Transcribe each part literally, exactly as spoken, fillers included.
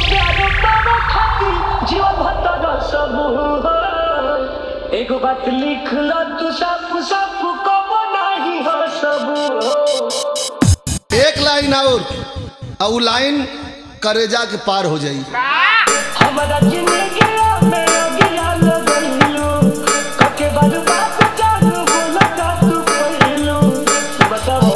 प्यार पावे खातिर जीवन भर सब एगो बात लिख ल तू सब सब कब नहीं हो सब। एक लाइन और और लाइन करेजा के पार हो जाई। हमारा जिंदगी में अगिया लगइलू कके बर्बाद जानू बोला का तू पहिलू बताओ।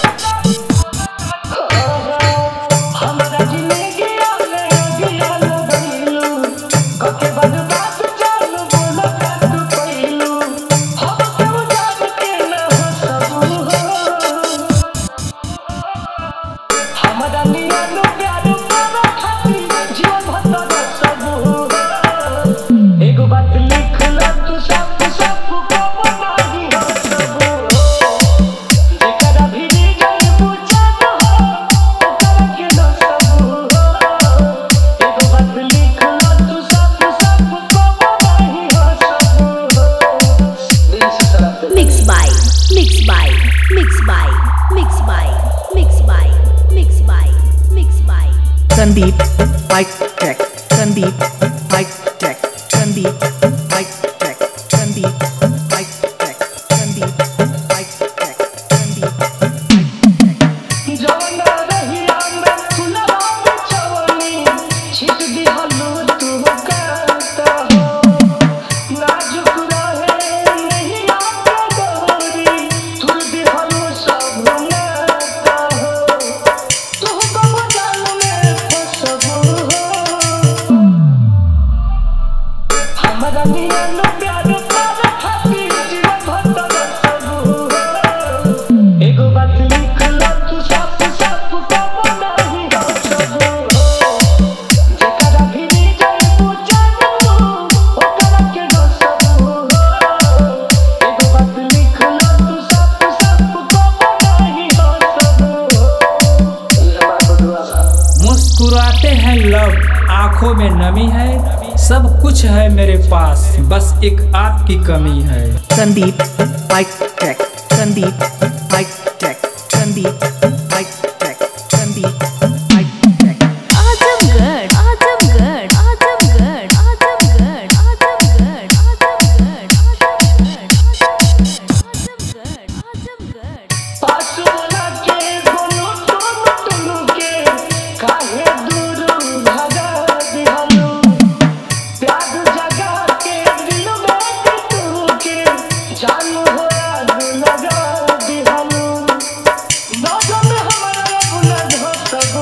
हमारा जिंदगी में अगिया लगइलू कके बर्बाद जानू बोला का तू पहिलू हम क्यों जान के न हो सब हमारा नियन प्यार पावे खातिर जीवन भर सब एगो बात लिख ल तू सब सब कब नहीं हो सब जेकरा भी जाई पूछन हो ओकरा के न सब एगो बात लिख ल तू सब सब कब नहीं हो सब। दिल से तरफ Mix by, mix by, mix by, mix by, mix by, mix by, mix by. Sandeep, mic check. Sandeep, mic check. Sandeep, mic check. Sandeep, mic check. Sandeep, mic check. Sandeep, mic check. जवना रहिया में फुलवा बिछवनी छिट दिहलू तू कहता हो नाजुक रहे नहीं आपके डोरी तुर दिहलू सब नाता हो तू कब जान में फसब हो हमारा नियन प्यार पावे खातिर जीवन भर सब एगो बात लिख ल तू सब सब कब नहीं हो सब जेकरा भी जाई पूछन हो ओकरा के न सब एगो बात लिख ल तू सब सब कब नहीं हो सब। हमारा बदुआ मुस्कुराते हैं लव, आंखों में नमी है, सब कुछ है मेरे पास, बस एक आपकी कमी है। Sandeep, mic check. Sandeep, mic check. Sandeep, mic check. Sandeep, mic check. Azamgarh, Azamgarh, Azamgarh, Azamgarh, Azamgarh, Azamgarh, Azamgarh, Azamgarh. पास वाला के बोलो तुम तुम के काहे दूर भगा दिहलू प्यार जगा के दिल में तू के जानू हो याद लगा दिहलू नजर में हमारा अपना हो सब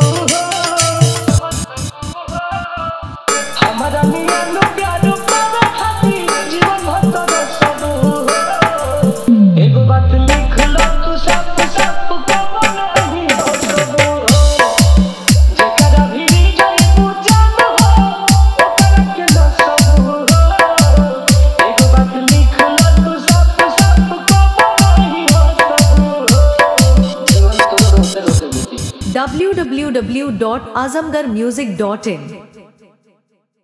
हमारा नियन प्यार पावे खातिर जीवन भर सब एगो बात लिख ल तू सब सब कब नहीं हो सब जेकरा भी जाई पूछन हो ओकरा के न सब एगो बात लिख ल तू सब सब कब नहीं हो सब। w w w dot azamgarh music dot in